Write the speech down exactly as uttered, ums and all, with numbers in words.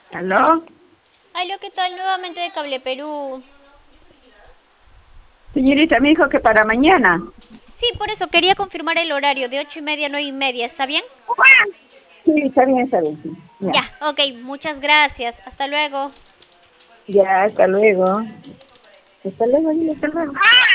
¿Aló? Aló, ¿qué tal? Nuevamente de Cable Perú. Señorita, me dijo que para mañana. Sí, por eso quería confirmar el horario de ocho y media a nueve y media. ¿Está bien? Sí, está bien, está bien. Sí. Ya, Ya, ok, muchas gracias. Hasta luego. ya, hasta luego. Hasta luego, dile hasta luego.